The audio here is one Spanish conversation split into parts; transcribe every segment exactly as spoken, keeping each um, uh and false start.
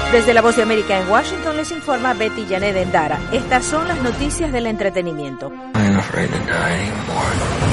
Desde La Voz de América en Washington les informa Betty Janet Endara. Estas son las noticias del entretenimiento. I'm afraid to die anymore.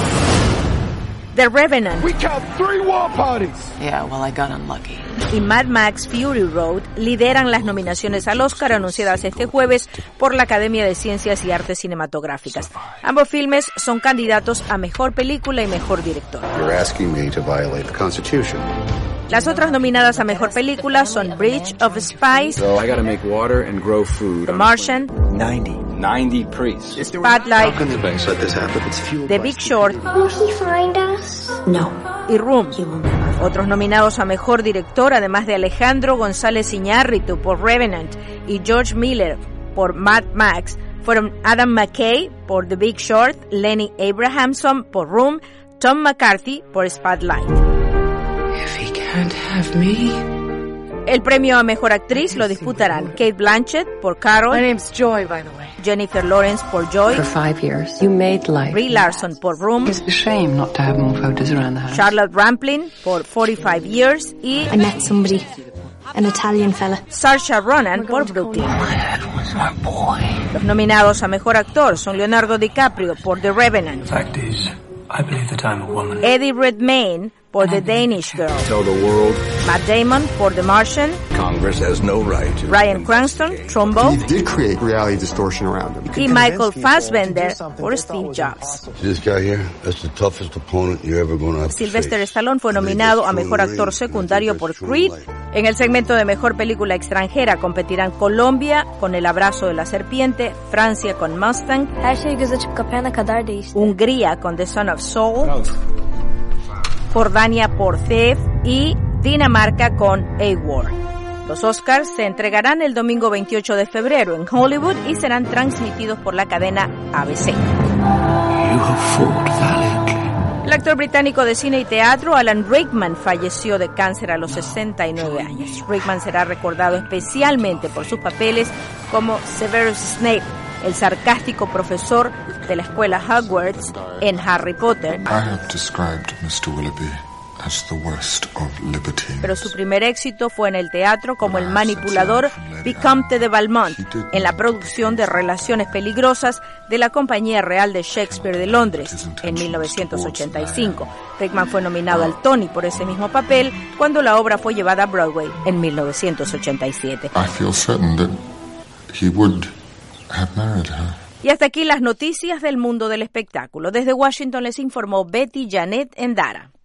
The Revenant. We count three war parties. Yeah, well, I got unlucky. Y Mad Max Fury Road lideran las nominaciones al Oscar anunciadas este jueves por la Academia de Ciencias y Artes Cinematográficas. Ambos filmes son candidatos a Mejor Película y Mejor Director. You're asking me to violate the Constitution. Las otras nominadas a Mejor Película son Bridge of Spies, So I gotta make water and grow food. The Martian, ninety. ninety priests. Spotlight, How can the banks let this happen? It's fueled The by Big Short Will he find us? No. y Room. He will never. Otros nominados a Mejor Director, además de Alejandro González Iñárritu por Revenant y George Miller por Mad Max, fueron Adam McKay por The Big Short, Lenny Abrahamson por Room, Tom McCarthy por Spotlight. If he can't have me... El premio a Mejor Actriz lo disputarán Cate Blanchett por Carol, My name's Joy, by the way. Jennifer Lawrence por Joy, For five years, you made life. Brie Larson por Room, It's a shame not to have more photos around the house. Charlotte Rampling por forty-five years y I met somebody, an Italian fella. Saoirse Ronan por Brooklyn. Los nominados a Mejor Actor son Leonardo DiCaprio por The Revenant, Fact is, I believe that I'm a woman. Eddie Redmayne por The Danish Girl, Tell the world Matt Damon por The Martian, Congress has no right to. Bryan Cranston, Trumbo, He did create reality distortion around him. y Michael Fassbender por Steve Jobs. This guy here, that's the toughest opponent you're ever going to have to Sylvester face. Stallone fue nominado a Mejor Actor Secundario por Creed. En el segmento de Mejor Película Extranjera competirán Colombia con El Abrazo de la Serpiente, Francia con Mustang, Her şey göze çık kapayana kadar değişti. Hungría con The Son of Soul, Jordania por Thief y Dinamarca con A-War. Los Oscars se entregarán el domingo veintiocho de febrero en Hollywood y serán transmitidos por la cadena A B C. You have fought valiantly. El actor británico de cine y teatro Alan Rickman falleció de cáncer a los sesenta y nueve años. Rickman será recordado especialmente por sus papeles como Severus Snape, el sarcástico profesor de la escuela Hogwarts en Harry Potter. I have described mister Willoughby as the worst of libertines. Pero su primer éxito fue en el teatro como el manipulador Vicomte de Valmont en la producción de Relaciones Peligrosas de la Compañía Real de Shakespeare de Londres en mil novecientos ochenta y cinco. Rickman fue nominado al Tony por ese mismo papel cuando la obra fue llevada a Broadway en mil novecientos ochenta y siete. I feel certain that he would have married her. Y hasta aquí las noticias del mundo del espectáculo. Desde Washington les informó Betty Janet Endara.